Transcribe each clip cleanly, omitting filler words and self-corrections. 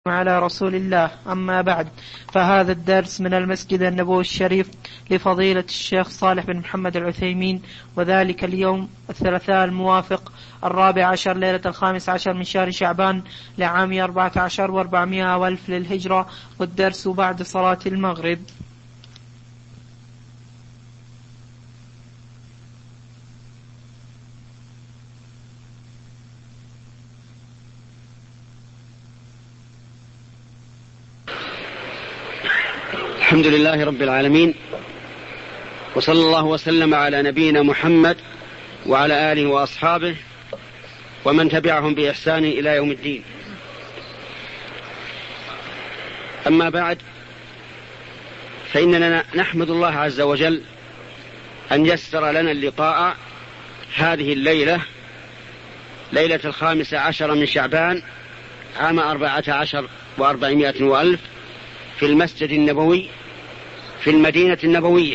على رسول الله. أما بعد، فهذا الدرس من المسجد النبوي الشريف لفضيلة الشيخ صالح بن محمد العثيمين، وذلك اليوم الثلاثاء الموافق 14 ليلة 15 من شهر شعبان لعام 14 و400 والف للهجرة، والدرس بعد صلاة المغرب. الحمد لله رب العالمين، وصلى الله وسلم على نبينا محمد وعلى آله وأصحابه ومن تبعهم بإحسان إلى يوم الدين. أما بعد، فإننا نحمد الله عز وجل أن يسر لنا اللقاء هذه الليلة، ليلة 15 من شعبان عام 14 و400 وألف في المسجد النبوي في المدينة النبوية،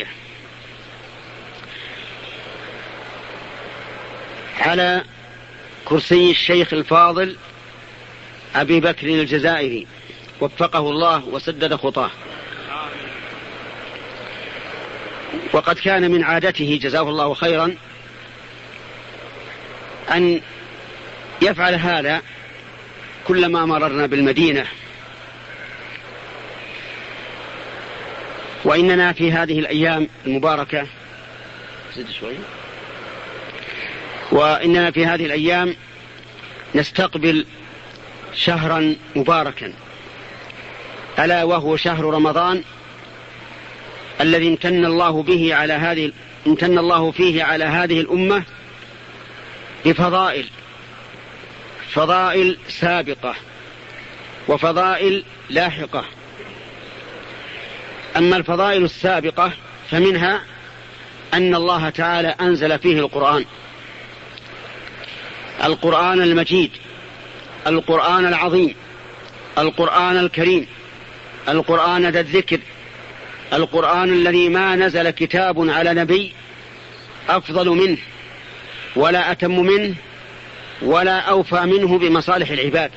على كرسي الشيخ الفاضل أبي بكر الجزائري، وفقه الله وسدد خطاه. وقد كان من عادته جزاه الله خيرا أن يفعل هذا كلما مررنا بالمدينة. وإننا في هذه الأيام المباركة نستقبل شهرا مباركا، ألا وهو شهر رمضان الذي امتن الله فيه على هذه الأمة بفضائل سابقة وفضائل لاحقة. أما الفضائل السابقة فمنها أن الله تعالى أنزل فيه القرآن المجيد، القرآن العظيم، القرآن الكريم، القرآن ذا الذكر، القرآن الذي ما نزل كتاب على نبي أفضل منه ولا أتم منه ولا أوفى منه بمصالح العباد.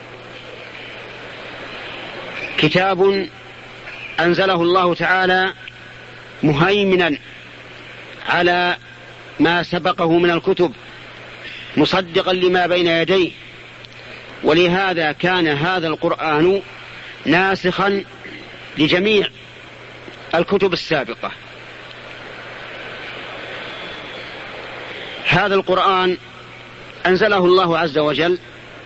كتاب أنزله الله تعالى مهيمنا على ما سبقه من الكتب، مصدقا لما بين يديه، ولهذا كان هذا القرآن ناسخا لجميع الكتب السابقة. هذا القرآن أنزله الله عز وجل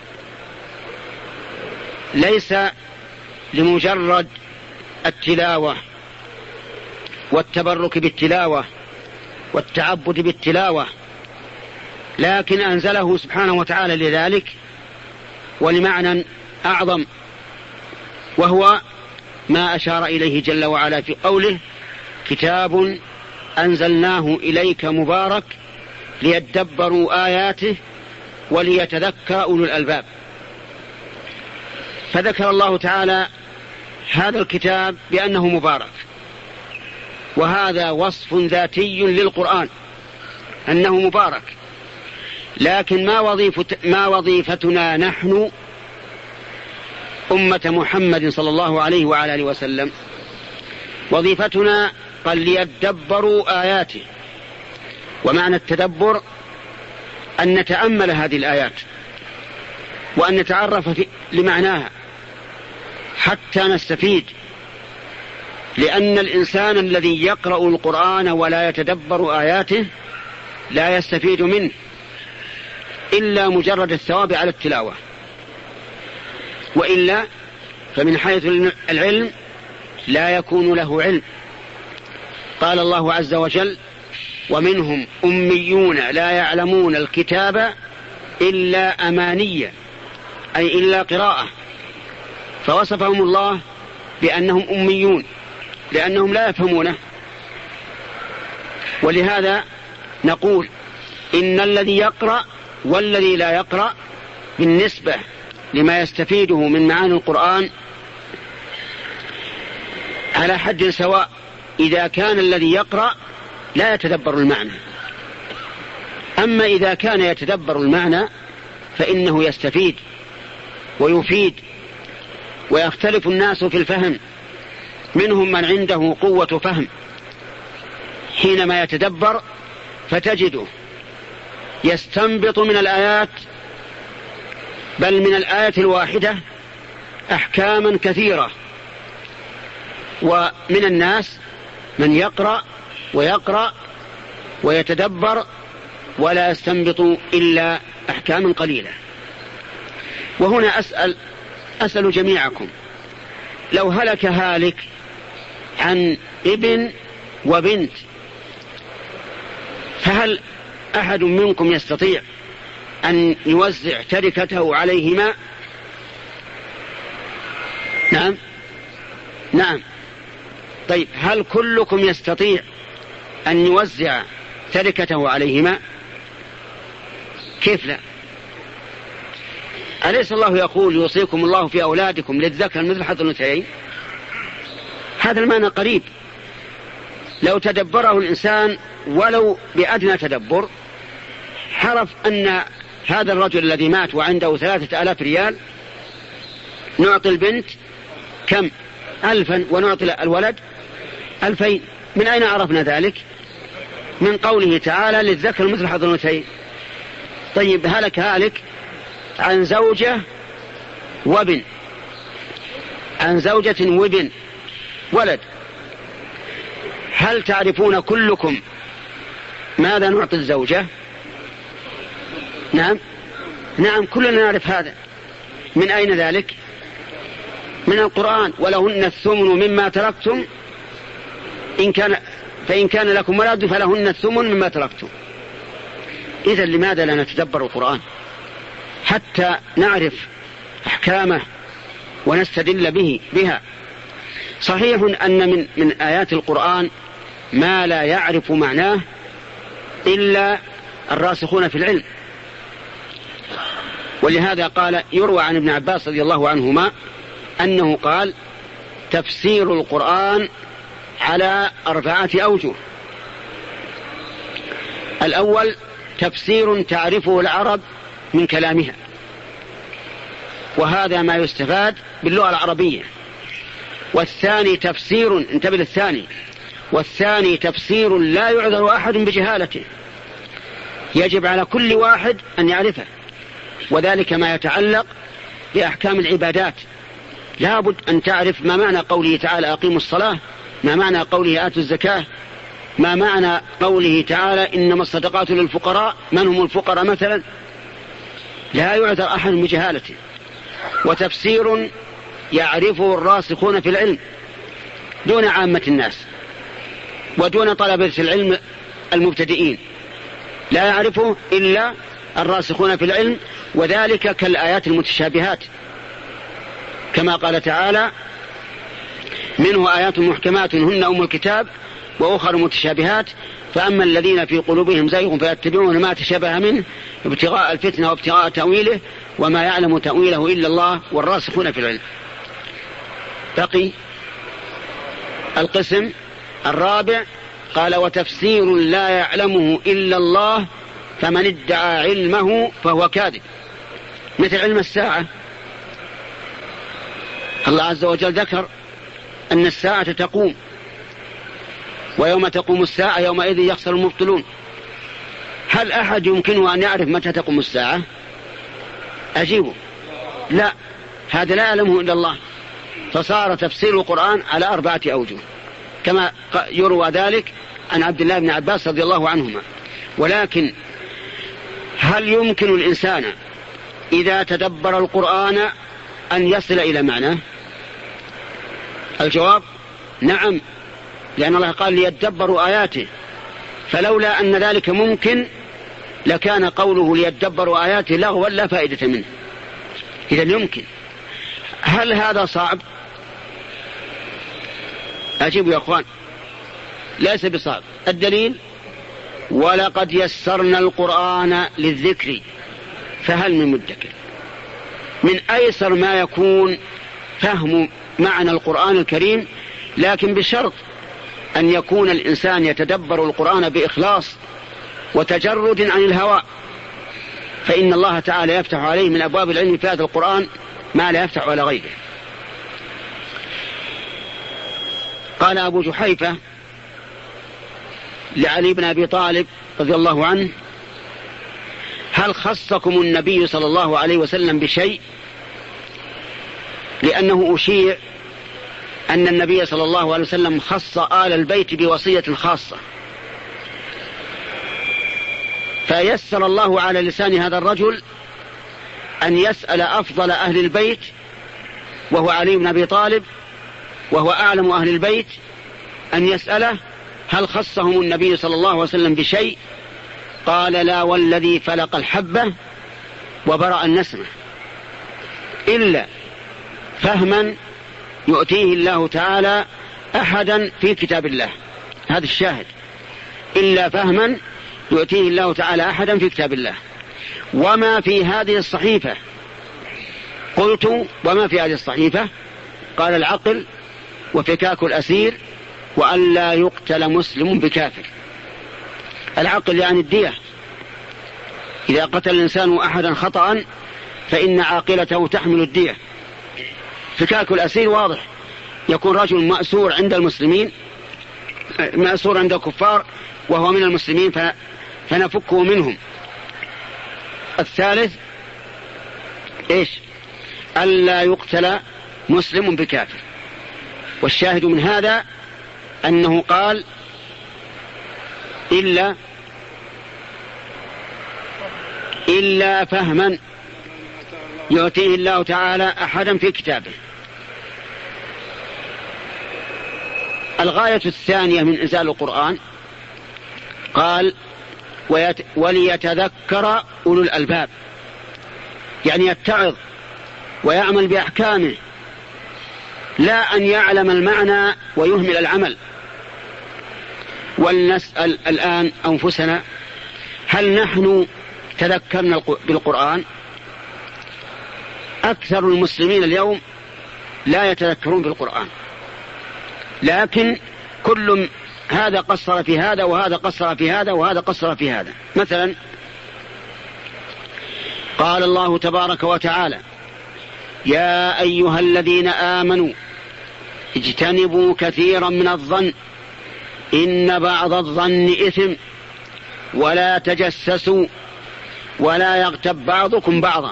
ليس لمجرد التلاوة والتبرك بالتلاوة والتعبد بالتلاوة، لكن أنزله سبحانه وتعالى لذلك ولمعنى أعظم، وهو ما أشار إليه جل وعلا في قوله: كتاب أنزلناه إليك مبارك ليدبروا آياته وليتذكر أولو الألباب. فذكر الله تعالى هذا الكتاب بأنه مبارك، وهذا وصف ذاتي للقرآن أنه مبارك. لكن ما وظيفتنا نحن أمة محمد صلى الله عليه وعلى آله وسلم؟ وظيفتنا قال ليدبروا آياته. ومعنى التدبر أن نتأمل هذه الآيات وأن نتعرف لمعناها حتى نستفيد، لأن الإنسان الذي يقرأ القرآن ولا يتدبر آياته لا يستفيد منه إلا مجرد الثواب على التلاوة، وإلا فمن حيث العلم لا يكون له علم. قال الله عز وجل: ومنهم أميون لا يعلمون الكتاب إلا أمانية، أي إلا قراءة. فوصفهم الله بأنهم أميون لأنهم لا يفهمونه. ولهذا نقول إن الذي يقرأ والذي لا يقرأ بالنسبة لما يستفيده من معاني القرآن على حد سواء، إذا كان الذي يقرأ لا يتدبر المعنى. أما إذا كان يتدبر المعنى فإنه يستفيد ويفيد ويختلف الناس في الفهم، منهم من عنده قوة فهم حينما يتدبر فتجده يستنبط من الآيات، بل من الآية الواحدة، أحكاما كثيرة. ومن الناس من يقرأ ويقرأ ويتدبر ولا يستنبط إلا أحكاما قليلة. وهنا أسأل جميعكم، لو هلك هالك عن ابن وبنت، فهل أحد منكم يستطيع أن يوزع تركته عليهما؟ نعم. طيب، هل كلكم يستطيع أن يوزع تركته عليهما؟ كيف لا؟ أليس الله يقول يوصيكم الله في أولادكم للذكر مثل حظ الأنثيين؟ هذا المعنى قريب. لو تدبره الإنسان ولو بأدنى تدبر عرف أن هذا الرجل الذي مات وعنده 3000 ريال نعطي البنت كم؟ 1000، ونعطي الولد 2000. من أين عرفنا ذلك؟ من قوله تعالى للذكر مثل حظ الأنثيين. طيب، هالك عن زوجة وابن، عن زوجة وابن ولد، هل تعرفون كلكم ماذا نعطي الزوجة؟ نعم، كلنا نعرف هذا. من أين ذلك؟ من القرآن: ولهن الثمن مما تركتم فإن كان لكم ولد فلهن الثمن مما تركتم. إذا لماذا لا نتدبر القرآن حتى نعرف أحكامه ونستدل بها؟ صحيح أن من آيات القرآن ما لا يعرف معناه إلا الراسخون في العلم، ولهذا قال يروى عن ابن عباس رضي الله عنهما أنه قال: تفسير القرآن على 4 أوجه. الأول تفسير تعرفه العرب من كلامها، وهذا ما يستفاد باللغة العربية. والثاني تفسير، انتبه للثاني، والثاني تفسير لا يعذر أحد بجهالته، يجب على كل واحد أن يعرفه، وذلك ما يتعلق بأحكام العبادات. لا بد أن تعرف ما معنى قوله تعالى أقيموا الصلاة، ما معنى قوله آتوا الزكاة، ما معنى قوله تعالى إنما الصدقات للفقراء، من هم الفقراء مثلا، لا يعذر أحد بجهالته. وتفسير يعرفه الراسخون في العلم دون عامة الناس ودون طلبة العلم المبتدئين، لا يعرفه إلا الراسخون في العلم، وذلك كالآيات المتشابهات، كما قال تعالى: منه آيات محكمات هن أم الكتاب وأخر متشابهات فأما الذين في قلوبهم زيغ فيتبعون ما تشابه منه ابتغاء الفتنة وابتغاء تأويله وما يعلم تأويله إلا الله والراسخون في العلم. بقي القسم الرابع، قال: وتفسير لا يعلمه إلا الله فمن ادعى علمه فهو كاذب. مثل علم الساعة، الله عز وجل ذكر أن الساعة تقوم، ويوم تقوم الساعة يومئذ يخسر المبطلون. هل أحد يمكنه أن يعرف متى تقوم الساعة؟ أجيبه: لا، هذا لا يعلمه إلا الله. فصار تفسير القرآن على 4 أوجه، كما يروى ذلك عن عبد الله بن عباس رضي الله عنهما. ولكن هل يمكن الإنسان إذا تدبر القرآن أن يصل إلى معناه؟ الجواب: نعم، لأن الله قال ليدبروا آياته، فلولا أن ذلك ممكن لكان قوله ليدبروا آياته لغوا لا فائدة منه. إذا يمكن. هل هذا صعب؟ أجيب يا أخوان: ليس بصعب. الدليل: ولقد يسرنا القرآن للذكر فهل من مدكر. من أيسر ما يكون فهم معنى القرآن الكريم، لكن بشرط أن يكون الإنسان يتدبر القرآن بإخلاص وتجرد عن الهوى، فإن الله تعالى يفتح عليه من أبواب العلم في هذا القرآن ما لا يفتح على غيره. قال أبو جحيفة لعلي بن أبي طالب رضي الله عنه: هل خصكم النبي صلى الله عليه وسلم بشيء؟ لأنه أشيع أن النبي صلى الله عليه وسلم خص آل البيت بوصية خاصة، فيسر الله على لسان هذا الرجل أن يسأل أفضل أهل البيت وهو علي بن أبي طالب، وهو أعلم أهل البيت، أن يسأله: هل خصهم النبي صلى الله عليه وسلم بشيء؟ قال: لا والذي فلق الحبة وبرأ النسمة، إلا فهما يؤتيه الله تعالى أحدا في كتاب الله. هذا الشاهد: إلا فهما يؤتيه الله تعالى أحدا في كتاب الله. وما في هذه الصحيفة؟ قلت: وما في هذه الصحيفة؟ قال: العقل وفكاك الأسير وأن لا يقتل مسلم بكافر. العقل يعني الدية، إذا قتل الإنسان أحدا خطأ فإن عاقلته تحمل الدية. فكاك الأسير واضح، يكون رجل مأسور عند المسلمين، مأسور عند الكفار وهو من المسلمين فنفكه منهم. الثالث إيش؟ ألا يقتل مسلم بكافر. والشاهد من هذا أنه قال: إلا فهما يؤتيه الله تعالى أحدا في كتابه. الغاية الثانية من إنزال القرآن قال: وليتذكر أولو الألباب، يعني يتعظ ويعمل بأحكامه، لا أن يعلم المعنى ويهمل العمل. ولنسأل الآن أنفسنا: هل نحن تذكرنا بالقرآن؟ أكثر المسلمين اليوم لا يتذكرون بالقرآن، لكن كل هذا قصر في هذا وهذا قصر في هذا وهذا قصر في هذا. مثلا قال الله تبارك وتعالى: يا أيها الذين آمنوا اجتنبوا كثيرا من الظن إن بعض الظن إثم ولا تجسسوا ولا يغتب بعضكم بعضا.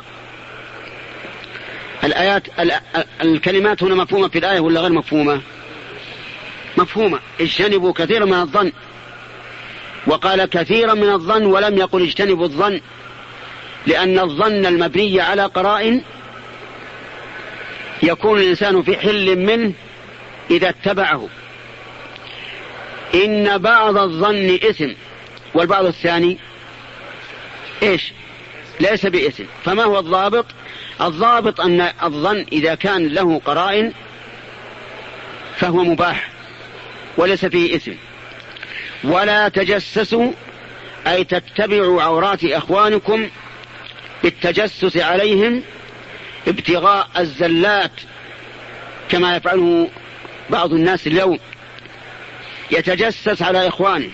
الكلمات هنا مفهومة في الآية ولا غير مفهومة؟ مفهومة. اجتنبوا كثيرا من الظن، وقال كثيرا من الظن ولم يقل اجتنبوا الظن، لأن الظن المبني على قرائن يكون الإنسان في حل منه إذا اتبعه. إن بعض الظن إثم، والبعض الثاني إيش؟ ليس بإثم. فما هو الضابط؟ الضابط أن الظن إذا كان له قرائن فهو مباح وليس فيه إثم. ولا تجسسوا، أي تتبعوا عورات أخوانكم بالتجسس عليهم ابتغاء الزلات، كما يفعله بعض الناس اليوم، يتجسس على إخوانه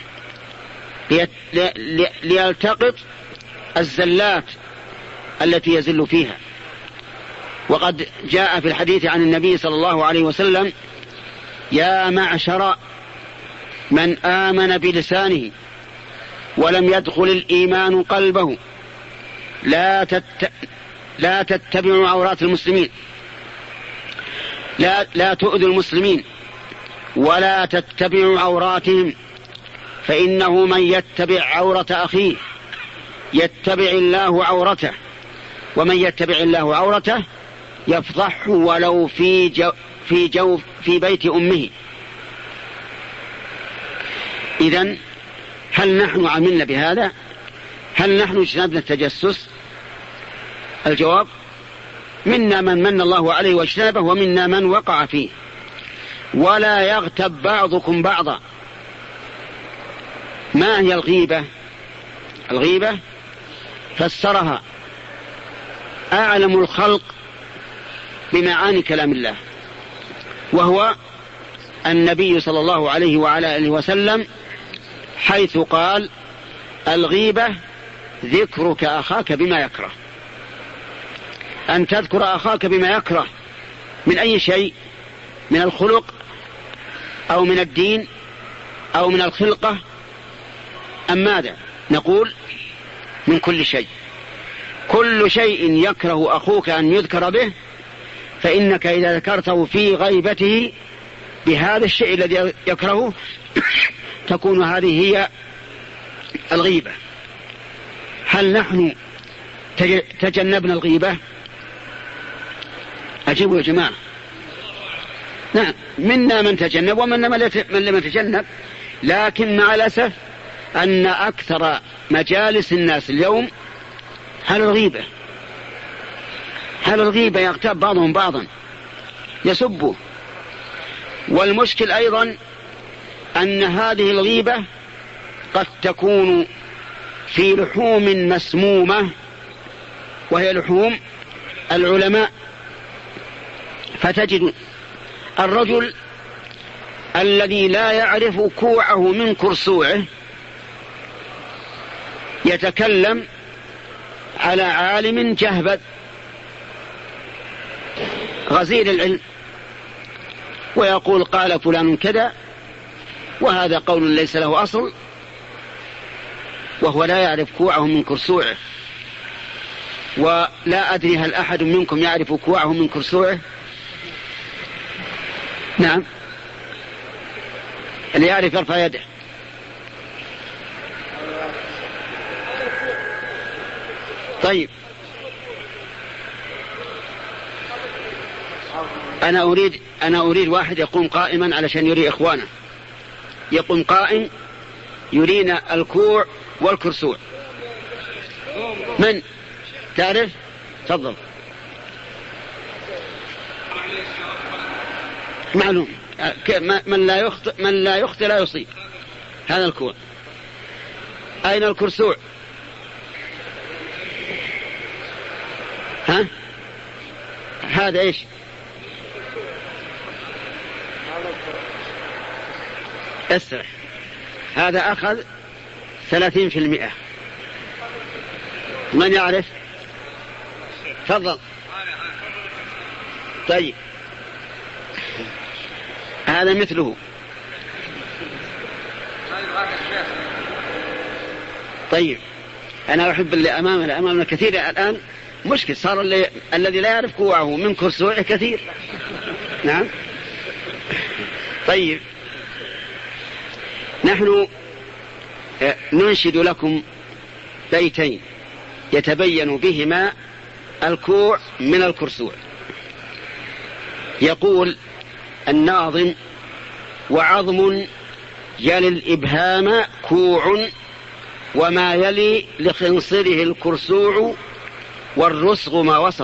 ليلتقط الزلات التي يزل فيها. وقد جاء في الحديث عن النبي صلى الله عليه وسلم: يا معشر من آمن بلسانه ولم يدخل الإيمان قلبه لا تتبعوا عورات المسلمين، لا تؤذوا المسلمين ولا تتبعوا عوراتهم، فإنه من يتبع عورة أخيه يتبع الله عورته، ومن يتبع الله عورته يفضحه ولو في بيت أمه. إذن هل نحن عملنا بهذا؟ هل نحن اجتنبنا التجسس؟ الجواب: منا من من الله عليه واجتنبه، ومنا من وقع فيه. ولا يغتب بعضكم بعضا. ما هي الغيبة؟ الغيبة فسرها أعلم الخلق بمعاني كلام الله، وهو النبي صلى الله عليه وعلى آله وسلم، حيث قال: الغيبة ذكرك أخاك بما يكره. أن تذكر أخاك بما يكره من أي شيء، من الخلق أو من الدين أو من الخلقة أم ماذا؟ نقول من كل شيء. كل شيء يكره أخوك أن يذكر به فإنك إذا ذكرته في غيبته بهذا الشيء الذي يكرهه تكون هذه هي الغيبة. هل نحن تجنبنا الغيبة؟ أجيبوا يا جماعة. نعم، منا من تجنب ومنا من لم يتجنب، لكن مع الأسف أن أكثر مجالس الناس اليوم هل الغيبة يغتاب بعضهم بعضا يسبوا. والمشكل أيضا أن هذه الغيبة قد تكون في لحوم مسمومة وهي لحوم العلماء. فتجد الرجل الذي لا يعرف كوعه من كرسوعه يتكلم على عالم جهبذ غزير العلم ويقول قال فلان كذا، وهذا قول ليس له أصل، وهو لا يعرف كوعه من كرسوعه. ولا أدري هل أحد منكم يعرف كوعه من كرسوعه؟ نعم، اللي يعرف يرفع يده. طيب، أنا أريد واحد يقوم قائما علشان يري إخوانه. يقوم قائم يرينا الكوع والكرسوع. من تعرف؟ تفضل. معلوم. من لا يخطئ لا يصيب. هذا الكوع. أين الكرسوع؟ ها؟ هذا إيش؟ اسرح. هذا أخذ 30%. من يعرف؟ تفضل. طيب، هذا مثله. طيب، أنا أحب اللي أمامنا كثير الآن. مشكل صار الذي لا يعرف كوعه من كرسوعه كثير. نعم. طيب، نحن ننشد لكم بيتين يتبين بهما الكوع من الكرسوع. يقول الناظم: وعظم يلي الإبهام كوع، وما يلي لخنصره الكرسوع، والرسغ ما وسط.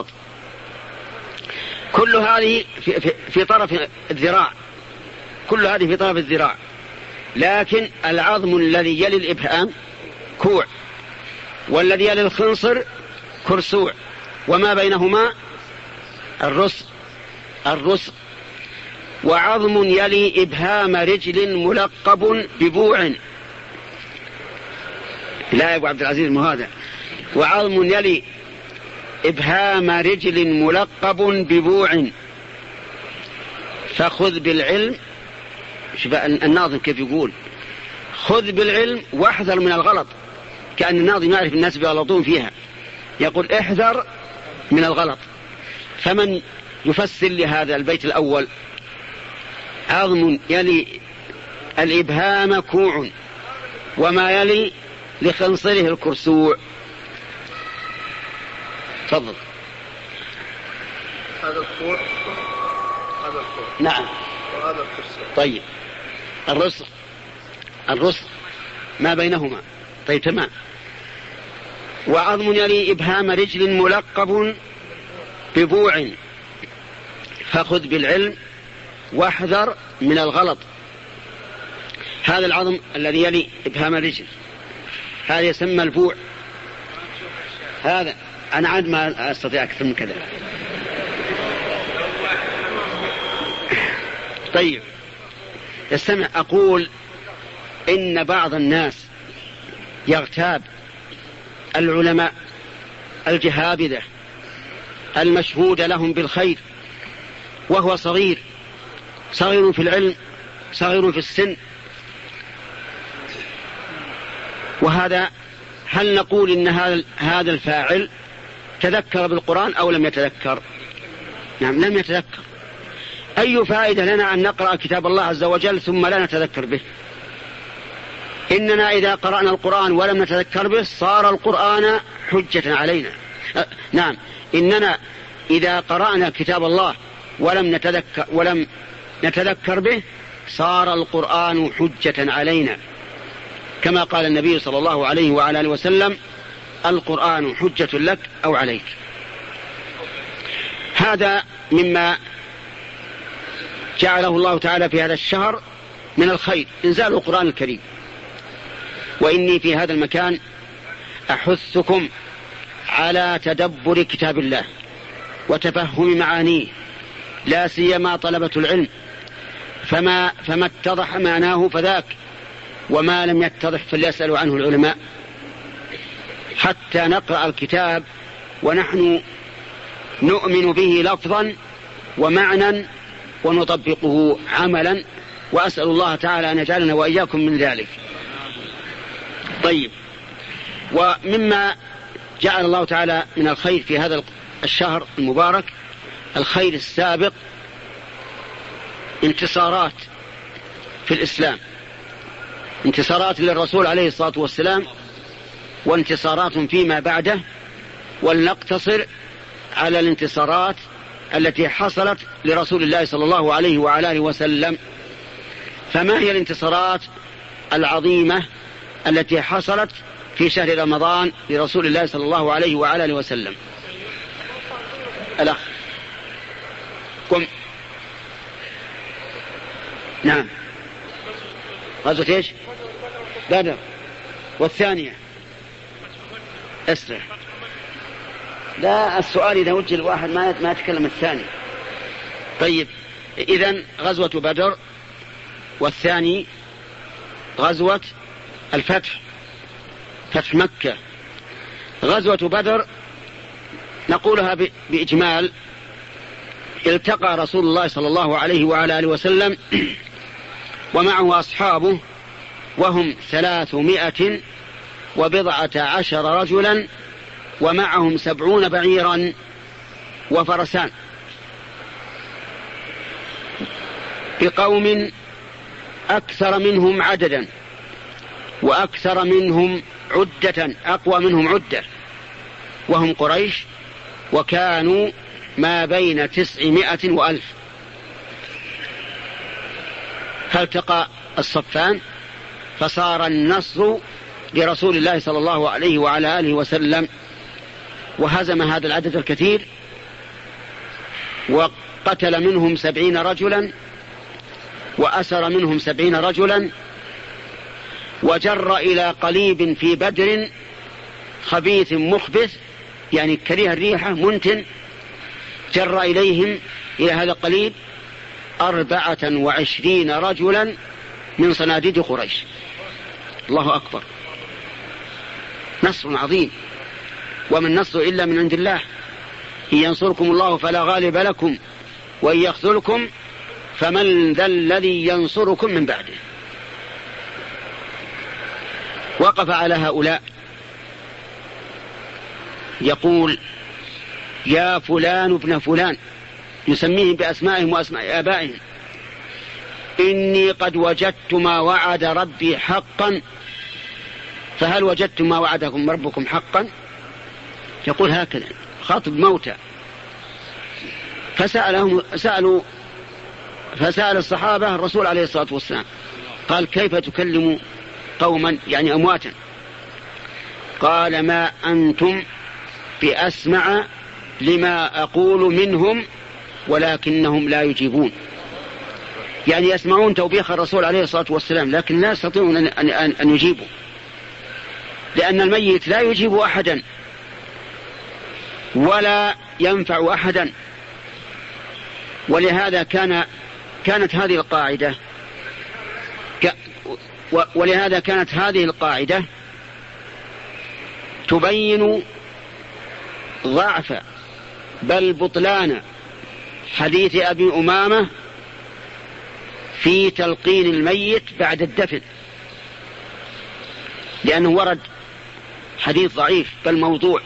كل هذه في طرف الذراع، كل هذه في طرف الذراع، لكن العظم الذي يلي الإبهام كوع، والذي يلي الخنصر كرسوع، وما بينهما الرسغ. وعظم يلي إبهام رجل ملقب ببوع. لا يا أبو عبد العزيز مهذا. وعظم يلي إبهام رجل ملقب ببوع، فخذ بالعلم. شوف الناظم كيف يقول: خذ بالعلم واحذر من الغلط. كأن الناظم يعرف الناس بيغلطون فيها، يقول احذر من الغلط. فمن يفسر لهذا البيت الأول: عظم يلي الإبهام كوع، وما يلي لخنصره الكرسوع. تفضل. هذا الكوع، نعم، وهذا الكرسوع. طيب، الرسغ ما بينهما. طيب، تمام. وعظم يلي إبهام رجل ملقب ببوع، فخذ بالعلم واحذر من الغلط. هذا العظم الذي يلي إبهام الرجل هذا يسمى البوع. هذا أنا عاد ما أستطيع أكثر من كذا. طيب، استمع. أقول إن بعض الناس يغتاب العلماء الجهابذة المشهود لهم بالخير، وهو صغير في العلم صغير في السن. وهذا هل نقول إن هذا الفاعل تذكر بالقرآن أو لم يتذكر؟ نعم لم يتذكر. أي فائدة لنا أن نقرأ كتاب الله عز وجل ثم لا نتذكر به؟ إننا إذا قرأنا القرآن ولم نتذكر به صار القرآن حجة علينا. نعم إننا إذا قرأنا كتاب الله ولم نتذكر به صار القرآن حجة علينا، كما قال النبي صلى الله عليه وعلى آله وسلم: القرآن حجة لك أو عليك. هذا مما جعله الله تعالى في هذا الشهر من الخير، إنزال القرآن الكريم. وإني في هذا المكان أحثكم على تدبر كتاب الله وتفهم معانيه، لا سيما طلبة العلم، فما اتضح معناه فذاك، وما لم يتضح فليسألوا عنه العلماء، حتى نقرأ الكتاب ونحن نؤمن به لفظا ومعنى ونطبقه عملا، وأسأل الله تعالى أن يجعلنا وإياكم من ذلك. طيب، ومما جعل الله تعالى من الخير في هذا الشهر المبارك الخير السابق، انتصارات في الإسلام، انتصارات للرسول عليه الصلاة والسلام، وانتصارات فيما بعده. ولنقتصر على الانتصارات التي حصلت لرسول الله صلى الله عليه وعلى آله وسلم. فما هي الانتصارات العظيمة التي حصلت في شهر رمضان لرسول الله صلى الله عليه وعلى آله وسلم؟ الأخ قم. نعم، غزوة ايش؟ بدر. والثانية اسرع. لا، السؤال إذا وجه الواحد ما يتكلم الثاني. طيب، إذن غزوة بدر، والثاني غزوة الفتح، فتح مكة. غزوة بدر نقولها بإجمال: التقى رسول الله صلى الله عليه وعلى آله وسلم ومعه أصحابه، وهم 310 رجلا، ومعهم 70 بعيرا وفرسان، بقوم أكثر منهم عددا وأكثر منهم عدة، أقوى منهم عدة، وهم قريش، وكانوا ما بين 900 و1000. فالتقى الصفان فصار النصر لرسول الله صلى الله عليه وعلى آله وسلم، وهزم هذا العدد الكثير، وقتل منهم 70 رجلا، وأسر منهم 70 رجلا، وجر إلى قليب في بدر خبيث مخبث، يعني كريه الريحة منتن، جر إليهم إلى هذا القليب 24 رجلا من صناديد قريش. الله أكبر، نصر عظيم. ومن نصر إلا من عند الله، إن ينصركم الله فلا غالب لكم، وإن يخذلكم فمن ذا الذي ينصركم من بعده. وقف على هؤلاء يقول: يا فلان ابن فلان، يسميهم بأسمائهم وأسماء آبائهم: إني قد وجدت ما وعد ربي حقا، فهل وجدتم ما وعدكم ربكم حقا؟ يقول هكذا، خاطب موتى. فسأل الصحابة الرسول عليه الصلاة والسلام، قال: كيف تكلم قوما يعني أمواتا؟ قال: ما أنتم بأسمع لما أقول منهم ولكنهم لا يجيبون. يعني يسمعون توبيخ الرسول عليه الصلاة والسلام، لكن لا يستطيعون أن يجيبوا، لأن الميت لا يجيب أحدا ولا ينفع أحدا. ولهذا كانت هذه القاعدة تبين ضعف بل بطلان حديث أبي أمامة في تلقين الميت بعد الدفن، لأنه ورد حديث ضعيف بل موضوع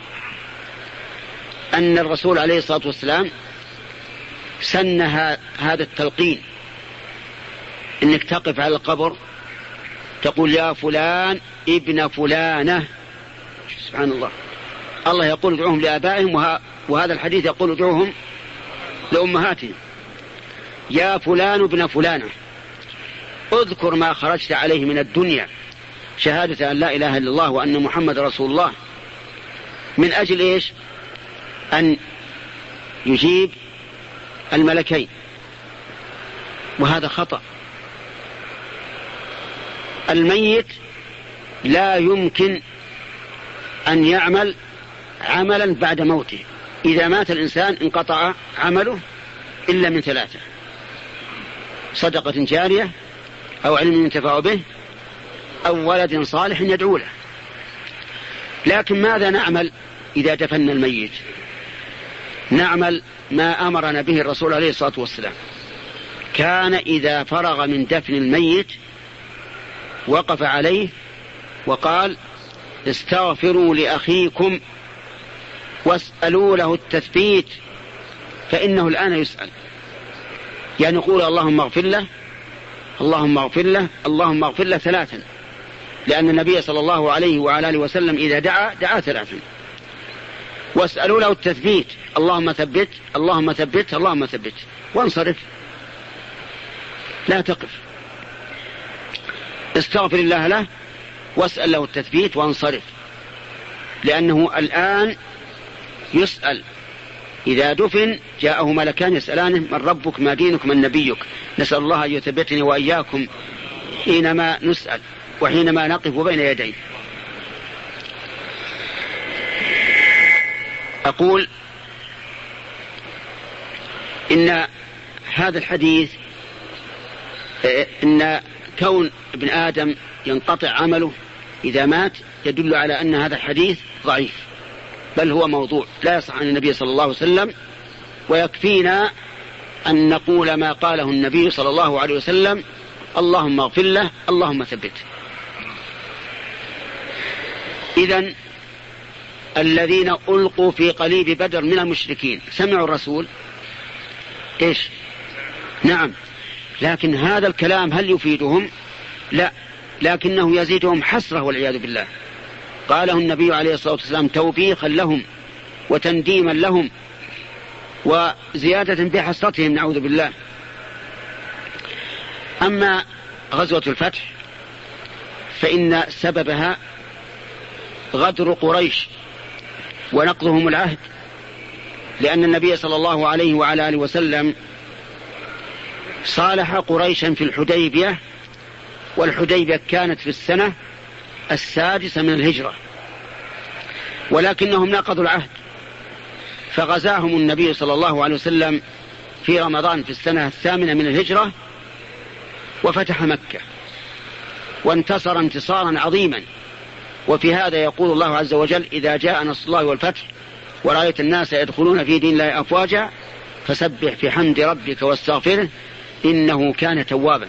أن الرسول عليه الصلاة والسلام سن هذا التلقين، إنك تقف على القبر تقول يا فلان ابن فلانة. سبحان الله، الله يقول ادعوهم لآبائهم، وهذا الحديث يقول ادعوهم لأمهاتهم. يا فلان ابن فلانة، اذكر ما خرجت عليه من الدنيا، شهادة أن لا إله إلا الله وأن محمد رسول الله، من أجل إيش؟ أن يجيب الملكين، وهذا خطأ. الميت لا يمكن أن يعمل عملا بعد موته. إذا مات الإنسان انقطع عمله إلا من ثلاثة: صدقة جارية، أو علم ينتفع به، أو ولد صالح يدعو له. لكن ماذا نعمل إذا دفنا الميت؟ نعمل ما أمرنا به الرسول عليه الصلاة والسلام. كان إذا فرغ من دفن الميت وقف عليه وقال استغفروا لأخيكم واسألوا له التثبيت فإنه الآن يسأل. يعني نقول اللهم اغفر له، اللهم اغفر له، اللهم اغفر له 3، لأن النبي صلى الله عليه وعلى آله وسلم إذا دعا 3. واسألوا له التثبيت، اللهم ثبت، اللهم ثبت، اللهم ثبت، وانصرف، لا تقف. استغفر الله له واسأل له التثبيت وانصرف، لأنه الآن يسأل. إذا دفن جاءه ملكان يسألانه من ربك ما دينك من نبيك. نسأل الله أن يثبتني وإياكم حينما نسأل وحينما نقف بين يديه. أقول إن هذا الحديث، إن كون ابن آدم ينقطع عمله إذا مات يدل على أن هذا الحديث ضعيف، بل هو موضوع لا يصح عن النبي صلى الله عليه وسلم. ويكفينا أن نقول ما قاله النبي صلى الله عليه وسلم: اللهم اغفر له، اللهم ثبته. إذن الذين ألقوا في قليب بدر من المشركين سمعوا الرسول إيش؟ نعم، لكن هذا الكلام هل يفيدهم؟ لا، لكنه يزيدهم حسرة والعياذ بالله. قاله النبي عليه الصلاة والسلام توبيخا لهم وتنديما لهم وزيادة بحسرتهم، نعوذ بالله. أما غزوة الفتح فإن سببها غدر قريش ونقضهم العهد، لأن النبي صلى الله عليه وعلى آله وسلم صالح قريشا في الحديبية، والحديبية كانت في السنة 6 من الهجرة، ولكنهم نقضوا العهد، فغزاهم النبي صلى الله عليه وسلم في رمضان في السنة 8 من الهجرة، وفتح مكة وانتصر انتصارا عظيما. وفي هذا يقول الله عز وجل: إذا جاء نصر الله والفتح ورأيت الناس يدخلون في دين الله أفواجا فسبح بحمد ربك واستغفره إنه كان توابا.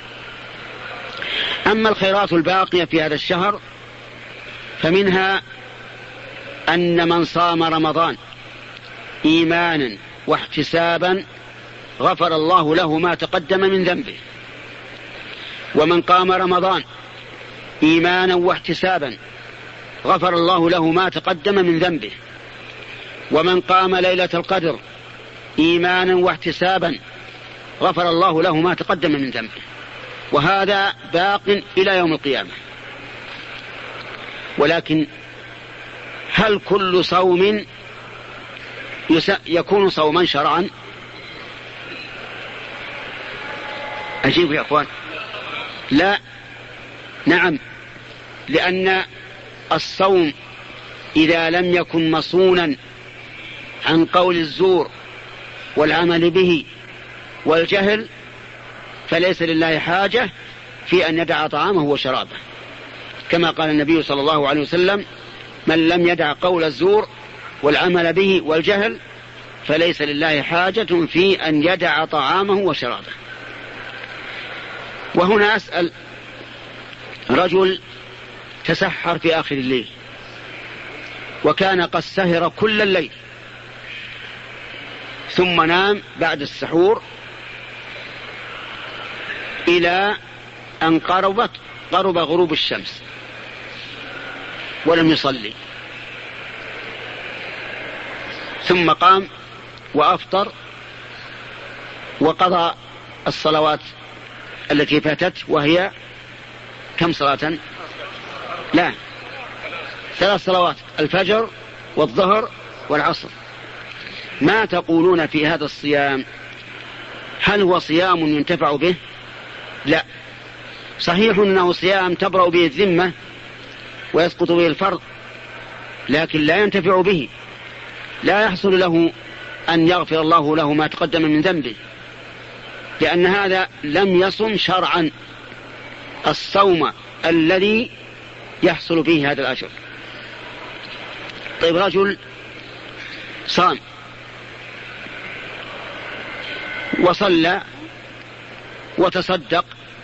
أما الخيرات الباقية في هذا الشهر فمنها أن من صام رمضان إيمانا واحتسابا غفر الله له ما تقدم من ذنبه، ومن قام رمضان إيمانا واحتسابا غفر الله له ما تقدم من ذنبه، ومن قام ليلة القدر إيمانا واحتسابا غفر الله له ما تقدم من ذنبه، وهذا باق إلى يوم القيامة. ولكن هل كل صوم يكون صوما شرعا؟ أجيب يا أخوان. لا، نعم، لأن الصوم إذا لم يكن مصونا عن قول الزور والعمل به والجهل فليس لله حاجة في أن يدع طعامه وشرابه، كما قال النبي صلى الله عليه وسلم: من لم يدع قول الزور والعمل به والجهل فليس لله حاجة في أن يدع طعامه وشرابه. وهنا أسأل: رجل تسحر في آخر الليل وكان قد سهر كل الليل، ثم نام بعد السحور إلى أن قرب غروب الشمس ولم يصلي، ثم قام وأفطر وقضى الصلوات التي فاتت، وهي كم صلاة؟ لا، 3 صلوات: الفجر والظهر والعصر. ما تقولون في هذا الصيام؟ هل هو صيام ينتفع به؟ لا، صحيح أنه صيام تبرأ به الذمة ويسقط به الفرض، لكن لا ينتفع به، لا يحصل له أن يغفر الله له ما تقدم من ذنبه، لأن هذا لم يصم شرعا الصوم الذي يحصل فيه هذا الأجر. طيب، رجل صام وصلى وتصدق،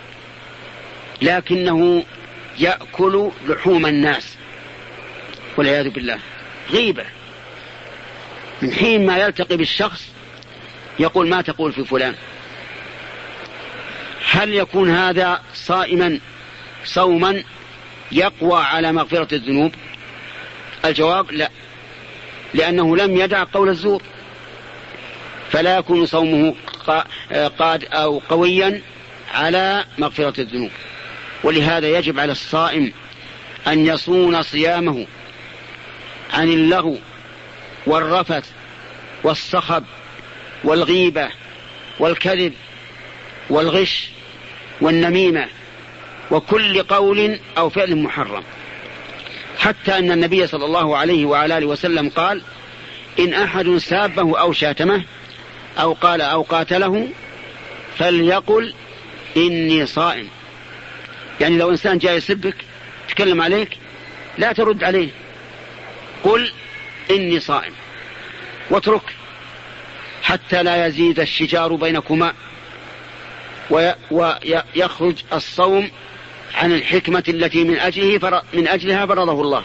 لكنه يأكل لحوم الناس والعياذ بالله، غيبة. من حين ما يلتقي بالشخص يقول: ما تقول في فلان؟ هل يكون هذا صائما صوما يقوى على مغفرة الذنوب؟ الجواب: لا، لأنه لم يدع قول الزور، فلا يكون صومه قاد أو قويا على مغفرة الذنوب. ولهذا يجب على الصائم أن يصون صيامه عن اللغو والرفث والصخب والغيبة والكذب والغش والنميمة وكل قول أو فعل محرم، حتى أن النبي صلى الله عليه وعلى آله وسلم قال: إن أحد سابه أو شاتمه أو قال أو قاتله فليقل إني صائم. يعني لو إنسان جاء يسبك تكلم عليك لا ترد عليه، قل إني صائم، واترك حتى لا يزيد الشجار بينكما ويخرج الصوم عن الحكمة التي من أجلها فرضه الله.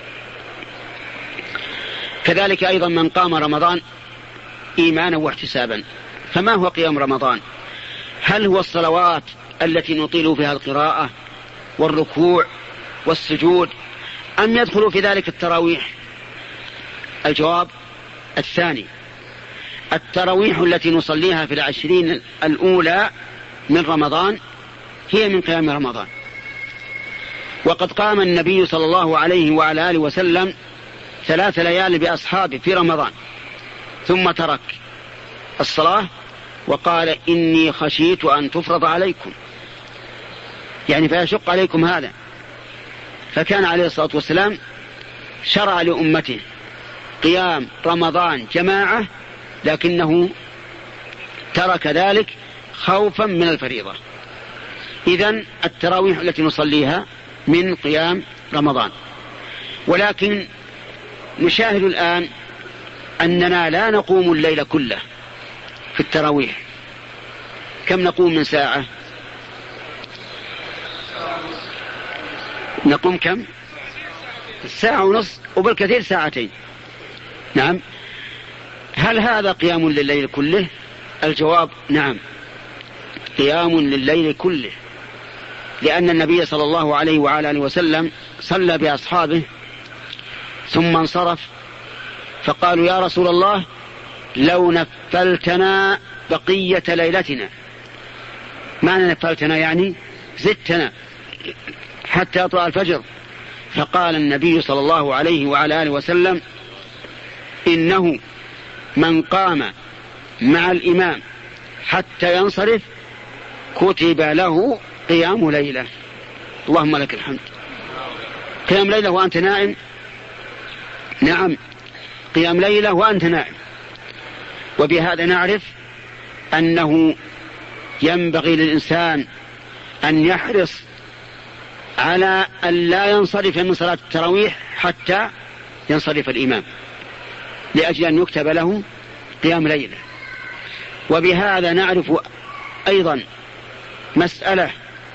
كذلك أيضا من قام رمضان إيمانا واحتسابا. فما هو قيام رمضان؟ هل هو الصلوات التي نطيل فيها القراءة والركوع والسجود، أم يدخل في ذلك التراويح؟ الجواب الثاني. التراويح التي نصليها في 20 الأولى من رمضان هي من قيام رمضان. وقد قام النبي صلى الله عليه وعلى آله وسلم 3 ليال بأصحابه في رمضان، ثم ترك الصلاة وقال: إني خشيت أن تفرض عليكم، يعني فيشق عليكم هذا. فكان عليه الصلاة والسلام شرع لأمته قيام رمضان جماعة، لكنه ترك ذلك خوفا من الفريضة. إذن التراويح التي نصليها من قيام رمضان. ولكن نشاهد الآن أننا لا نقوم الليل كله في التراويح. كم نقوم من ساعة؟ نقوم كم؟ 1.5 ساعة وبالكثير 2 ساعات. نعم. هل هذا قيام لليل كله؟ الجواب نعم، قيام لليل كله، لأن النبي صلى الله عليه وعلى آله وسلم صلى بأصحابه ثم انصرف، فقالوا: يا رسول الله، لو نفلتنا بقية ليلتنا. معنى نفلتنا يعني زدتنا حتى يطلع الفجر. فقال النبي صلى الله عليه وعلى آله وسلم: إنه من قام مع الإمام حتى ينصرف كتب له قيام ليلة. اللهم لك الحمد. قيام ليلة وأنت نائم؟ نعم، قيام ليلة وأنت نائم. وبهذا نعرف أنه ينبغي للإنسان أن يحرص على أن لا ينصرف من صلاة التراويح حتى ينصرف الإمام، لأجل أن يكتب له قيام ليلة. وبهذا نعرف أيضا مسألة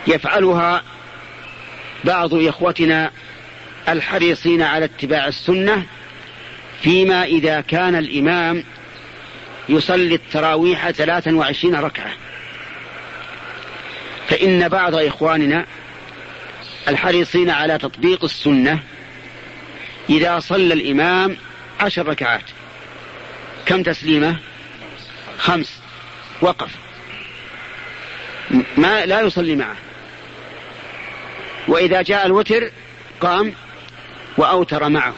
يفعلها بعض إخوتنا الحريصين على اتباع السنة، فيما إذا كان الإمام يصلي التراويح 23 ركعة. فإن بعض إخواننا الحريصين على تطبيق السنة إذا صلى الإمام 10 ركعات كم تسليمة؟ 5، وقف، ما لا يصلي معه. وإذا جاء الوتر قام وأوتر معه.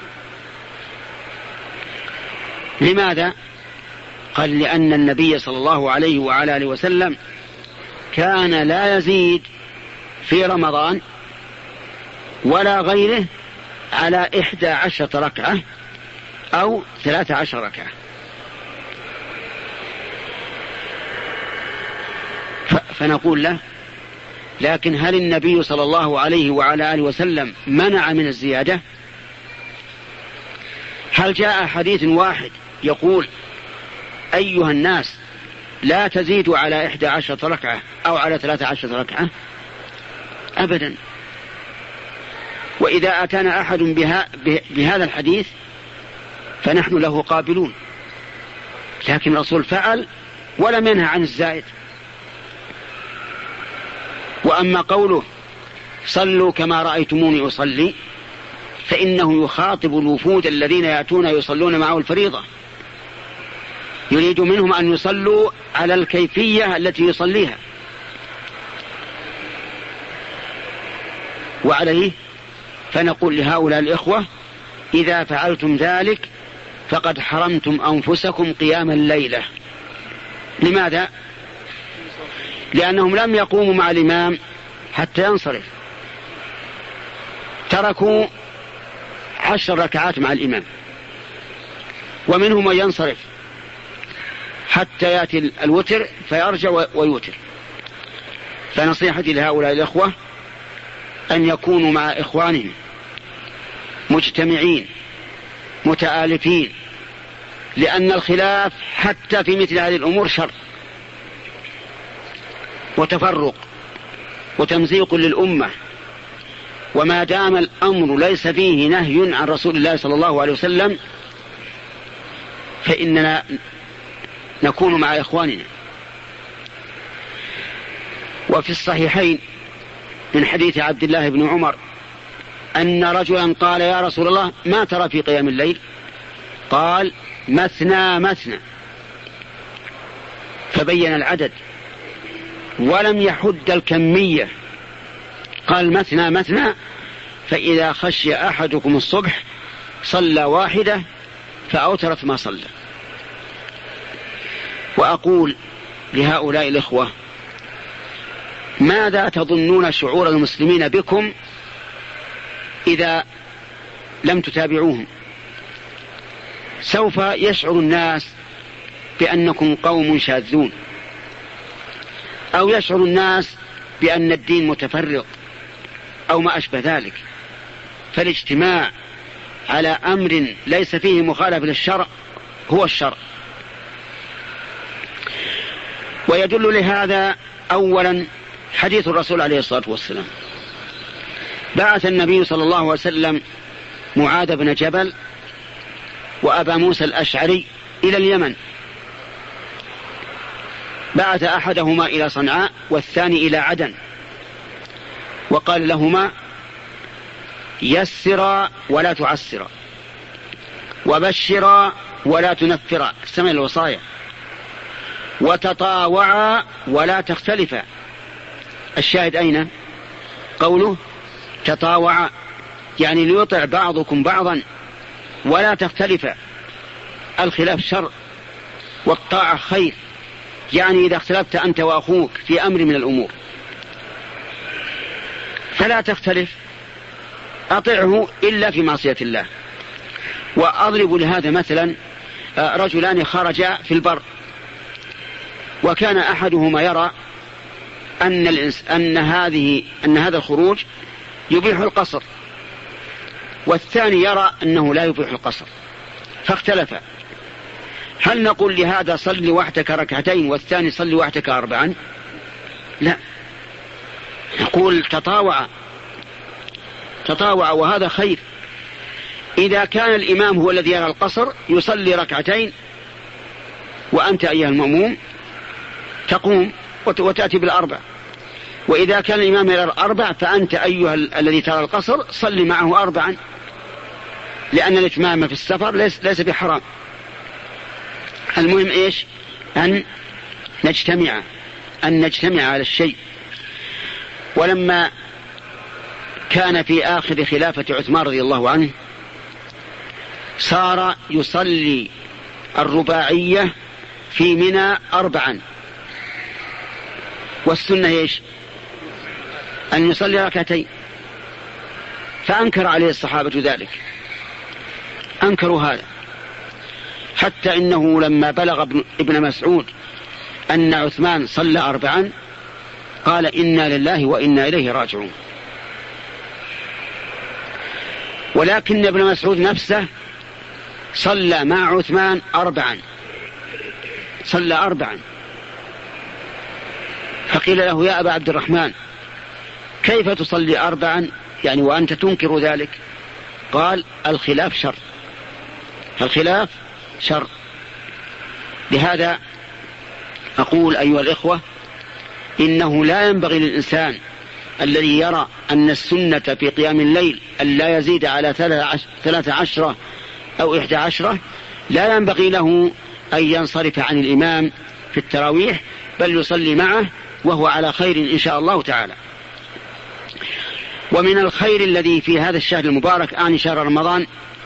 لماذا؟ قال لأن النبي صلى الله عليه وعلى آله وسلم كان لا يزيد في رمضان ولا غيره على 11 ركعة أو 13 ركعة. فنقول له: لكن هل النبي صلى الله عليه وعلى آله وسلم منع من الزيادة؟ هل جاء حديث واحد يقول: أيها الناس لا تزيدوا على 11 ركعة أو على 13 ركعة؟ أبدا. وإذا أتانا أحد بهذا الحديث فنحن له قابلون، لكن الرسول فعل ولم ينهى عن الزائد. وأما قوله: صلوا كما رأيتموني أصلي، فإنه يخاطب الوفود الذين يأتون يصلون معه الفريضة، يريد منهم أن يصلوا على الكيفية التي يصليها. وعليه فنقول لهؤلاء الإخوة: إذا فعلتم ذلك فقد حرمتم أنفسكم قيام الليلة. لماذا؟ لأنهم لم يقوموا مع الإمام حتى ينصرف، تركوا 10 ركعات مع الإمام، ومنهم من ينصرف حتى يأتي الوتر فيرجع ويوتر. فنصيحتي لهؤلاء الأخوة أن يكونوا مع إخوانهم مجتمعين متآلفين، لأن الخلاف حتى في مثل هذه الأمور شر وتفرق وتمزيق للأمة. وما دام الأمر ليس فيه نهي عن رسول الله صلى الله عليه وسلم فإننا نكون مع إخواننا. وفي الصحيحين من حديث عبد الله بن عمر أن رجلا قال: يا رسول الله ما ترى في قيام الليل؟ قال: مثنى مثنى، فبين العدد ولم يحد الكمية. قال: مثنى مثنى، فإذا خشي أحدكم الصبح صلى واحدة فأوترت ما صلى. وأقول لهؤلاء الإخوة: ماذا تظنون شعور المسلمين بكم إذا لم تتابعوهم؟ سوف يشعر الناس بأنكم قوم شاذون، أو يشعر الناس بأن الدين متفرق أو ما أشبه ذلك. فالاجتماع على أمر ليس فيه مخالفة للشرع هو الشرع. ويدل لهذا أولا حديث الرسول عليه الصلاة والسلام. بعث النبي صلى الله عليه وسلم معاذ بن جبل وأبا موسى الأشعري إلى اليمن، بعث أحدهما إلى صنعاء والثاني إلى عدن، وقال لهما: يسرا ولا تعسرا، وبشرا ولا تنفرا، استمع الوصايا، وتطاوعا ولا تختلفا. الشاهد أين؟ قوله تطاوعا، يعني ليطع بعضكم بعضا ولا تختلفا. الخلاف شر والطاعة خير، يعني إذا اختلفت أنت وأخوك في أمر من الأمور فلا تختلف، أطعه إلا في معصية الله. وأضرب لهذا مثلا: رجلان خرجا في البر، وكان أحدهما يرى أن هذا الخروج يبيح القصر، والثاني يرى أنه لا يبيح القصر، فاختلفا. هل نقول لهذا صل وحدك ركعتين والثاني صل وحدك 4؟ لا، يقول تطاوع وهذا خير. إذا كان الإمام هو الذي يرى القصر يصلي ركعتين، وأنت أيها المأموم تقوم وتأتي بالأربع. وإذا كان الإمام يرى الأربع فأنت أيها الذي ترى القصر صلي معه أربعا، لأن الإتمام في السفر ليس بحرام. المهم إيش؟ أن نجتمع على الشيء. ولما كان في آخر خلافة عثمان رضي الله عنه صار يصلي الرباعية في منى أربعا، والسنة إيش؟ أن يصلي ركعتين. فأنكر عليه الصحابة ذلك، أنكروا هذا، حتى إنه لما بلغ ابن مسعود أن عثمان صلى أربعا قال إنا لله وإنا إليه راجعون. ولكن ابن مسعود نفسه صلى مع عثمان صلى أربعا. فقيل له يا أبا عبد الرحمن كيف تصلي أربعا يعني وأنت تنكر ذلك؟ قال الخلاف شر. لهذا أقول أيها الإخوة إنه لا ينبغي للإنسان الذي يرى أن السنة في قيام الليل أن لا يزيد على 13 أو 11، لا ينبغي له أن ينصرف عن الإمام في التراويح، بل يصلي معه وهو على خير إن شاء الله تعالى. ومن الخير الذي في هذا الشهر المبارك، شهر رمضان،